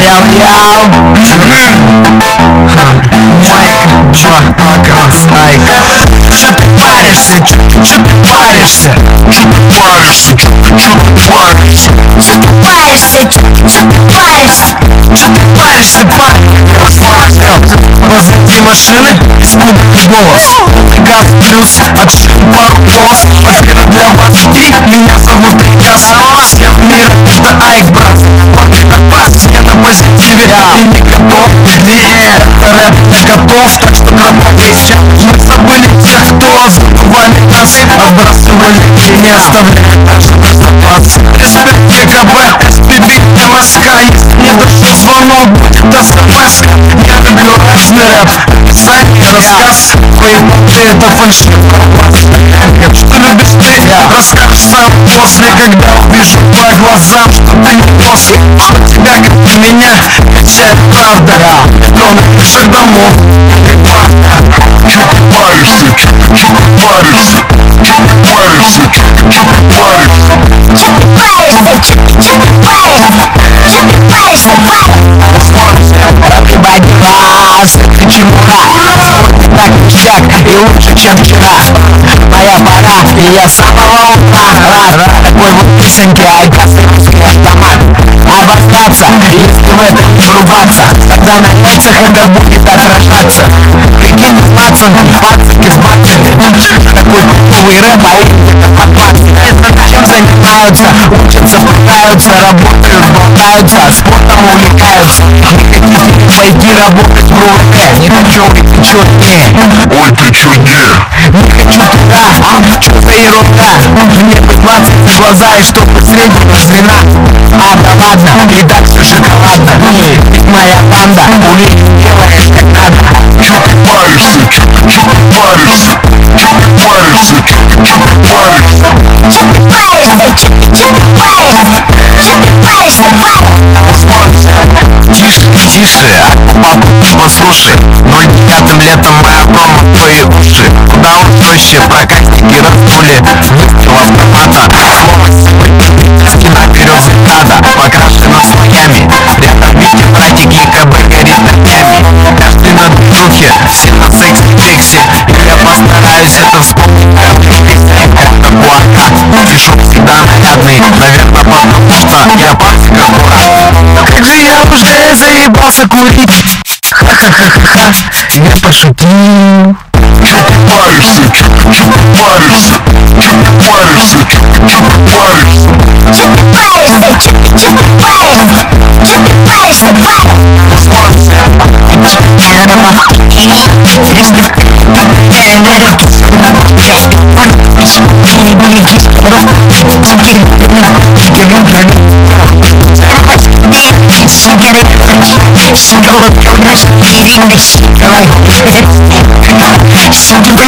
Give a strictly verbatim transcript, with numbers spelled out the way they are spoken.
Яу-яу. Майк, Джо, Снайк. Чё ты паришься? Чё ты паришься? Чё ты паришься? Чё ты паришься? Чё ты паришься? Чё ты паришься? Чё ты паришься, парень? Позади машины испуганный голос. Газ плюс, отшил пару полос. Победа для вас, три, меня зовут Приказ. Всем мира, это Айк, брат. Победа пас, я на позитиве. Ты не готов? Нет, это рэп для котов. Так что пропагайся. Мы забыли тех, кто забывали нас. Отбрасывали и не оставляли даже раздаваться. Респект ДКБ, СПБ, МСК. Если не дошел звонок, будет СМС. Я люблю разный рэп, описание, рассказ. Твои понты это фальшивка. Что любишь ты? Расскажешь сам после, когда увижу по глазам, что ты не после, что тебя, как и меня, качает правда. Кто на крышах домов, ты правда. Чё ты паришься? Чё ты паришься? Чё ты паришься? Чё ты паришься? Чё ты паришься? Чё ты паришься? Чё ты паришься, парень? Everybody loves, почему так ништяк и лучше, чем вчера. Моя пора, и я с самого утра рад такой вот песенке, айкас и русский автомат. Обосраться, если в это не врубаться, тогда на яйцах это будет отражаться. Прикинь, пацан, пацаки с бацами. Такой новый рэп, а их где-то под двадцать. Чем занимаются? Учатся, пытаются, работают, болтаются, спортом увлекаются. Не хотите пойти работать в РУВД? Не хочу, ты чё, не? Ой, ты чё, не? Не хочу туда, чё за ерунда? Мне бы двадцать за глаза и чтобы среднего звена. А, да ладно, и дальше шоколадно. Ведь моя банда у них делает как надо. Чё ты паришься? Чё ты паришься? Чё ты паришься? Чё ты паришься? Чё ты паришься? Чё ты паришься? Чё ты паришься, парень? Тише, тише, а папу послушай. Ноль девятым летом моя промо в твои уши. Куда он проще, проказники раздули. Выстрел автомата, слово сегодня близки наперед закада. Покрашена слоями, рядом видите, братики КБ горит огнями. Каждый на движухе, все на сексе-тексе. И я постараюсь это вспомнить каждый песен. Это куака, пишу всегда нарядный. Наверное, потому что я базик аккурат. Как же я уже заебался курить. Ха-ха-ха-ха-ха, я пошутил. Чё ты паришься? Чё ты паришься? Чё ты паришься? Чё ты паришься? Чё ты паришься? Чё ты паришься? Чё ты паришься, парень? She